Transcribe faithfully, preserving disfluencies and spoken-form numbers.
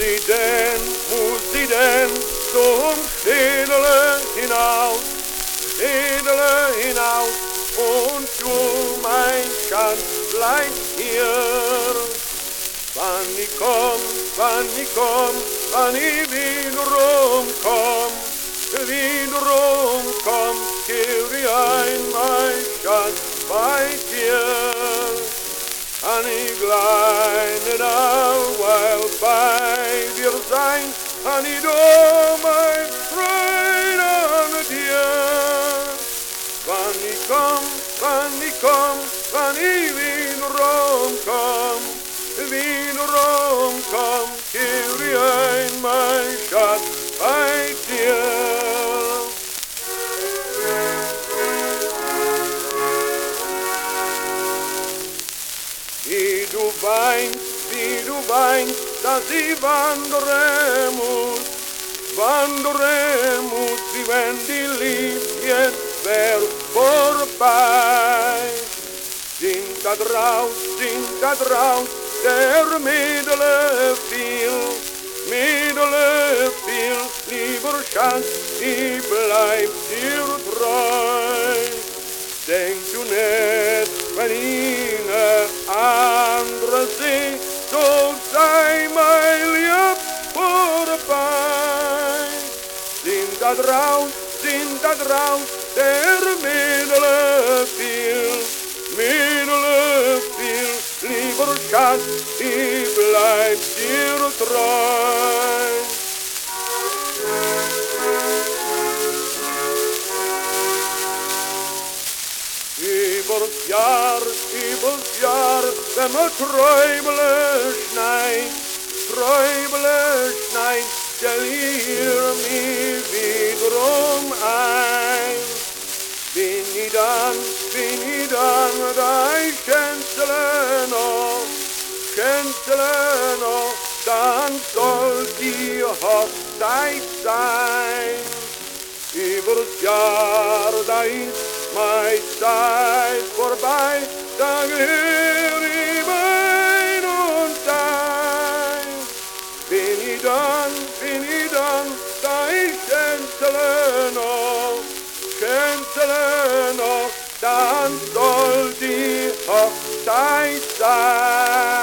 sie denn, muss sie denn zum Städele hinaus, Städele hinaus, und du, mein Schatz, bleib hier. Wann ich komm, wann ich komm, wann ich wiederum komm, wiederum komm, kehr ich ein, mein Schatz, bei dir. Kann ich gleich nicht allweil bei dir sein, kann ich doch mein Freude an dir. Wann ich komm, wann ich komm, wann ich wiederum komm, wiederum komm, kehr ich ein, mein Schatz, bei dir. Wie du weinst, wie du weinst, dass ich wandere muss, wandere muss, wie wenn die Liebe jetzt wär vorbei. Sind da draus, sind da draus, der Mädele viel, Mädele viel, lieber Schatz, ich bleib dir treu. Denk du nicht, wenn ich ne andere seh, so sei mein Lieb vorbei. Sind da draus, sind da draus, der Mädele viel, Mädele viel, lieber Schatz, ich bleib dir treu. Übers Jahr, übers Jahr, wenn man Träumle schneit, Träumle schneit, stell ihr mich wiederum ein. Bin ich dann, bin ich dann, da ich schänzele noch, schänzele noch, dann soll die Hochzeit sein. Übers Jahr, da ist meine Zeit vorbei, da gehör ich mein und dein. Bin ich dann, bin ich dann, da ich schänzele noch, schänzele noch, dann soll die Hochzeit sein.